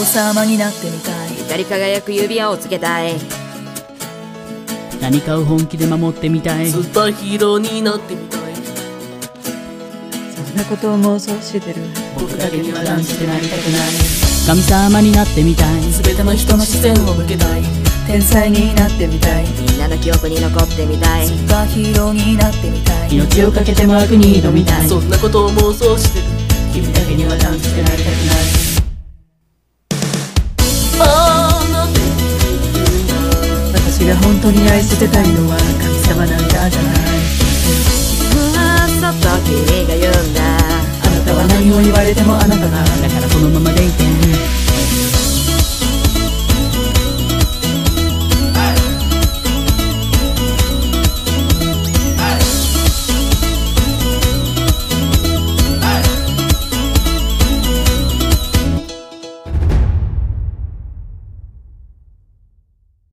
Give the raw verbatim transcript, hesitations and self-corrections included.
様になってみたい。 光り輝く指輪をつけたい。 何かを本気で守ってみたい。 スーパーヒーローになってみたい。 そんなことを妄想してる。 僕だけには断じてなりたくない。 神様になってみたい。 全ての人の視線を向けたい。 天才になってみたい。 みんなの記憶に残ってみたい。 スーパーヒーローになってみたい。 命をかけても悪に挑みたい。 そんなことを妄想してる。君だけには断じてなりたくない。ああ、なんで私が本当に愛してたいのは神様なんかじゃない。 ふわっそと君が言うんだ。 あなたは何を言われてもあなたが